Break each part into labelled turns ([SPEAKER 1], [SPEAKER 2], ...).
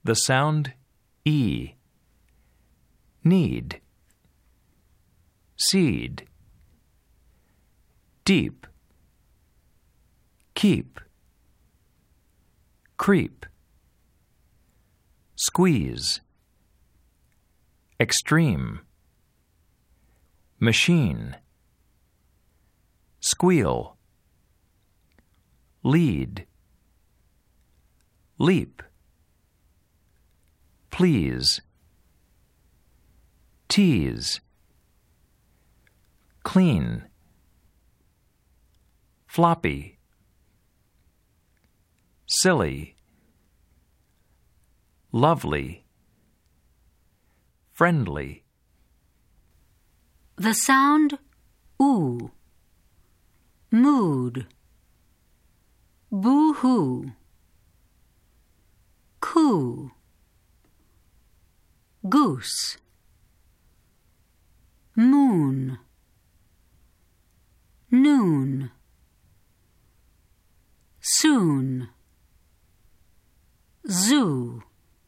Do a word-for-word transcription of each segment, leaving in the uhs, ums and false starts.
[SPEAKER 1] The sound E. Need. Seed. Deep. Keep. Creep. Squeeze. Extreme. Machine. Squeal. Lead. Leap. Please. Tease. Clean. Floppy. Silly. Lovely. Friendly.
[SPEAKER 2] The sound oo. Mood. Boo-hoo. Coo. Goose. Moon. Noon. Soon. Zoo.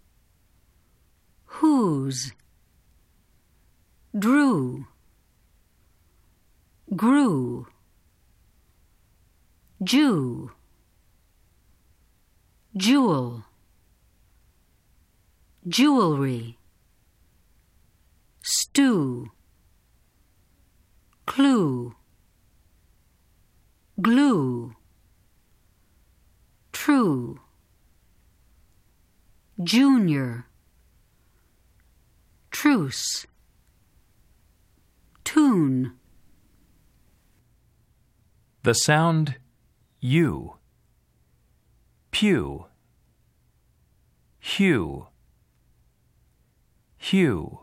[SPEAKER 2] Whose. Drew. Grew. Jew. Jewel. Jewelry. Stew. Clue. Glue. True. Junior. Truce. Tune.
[SPEAKER 1] The sound U. Pew. Hue. Hue.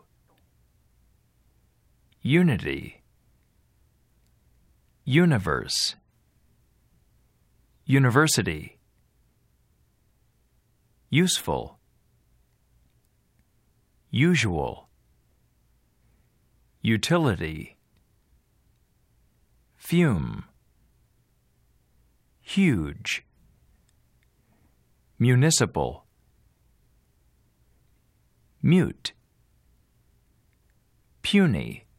[SPEAKER 1] Unity. Universe. University. Useful. Usual. Utility. Fume. Huge. Municipal. Mute. Puny.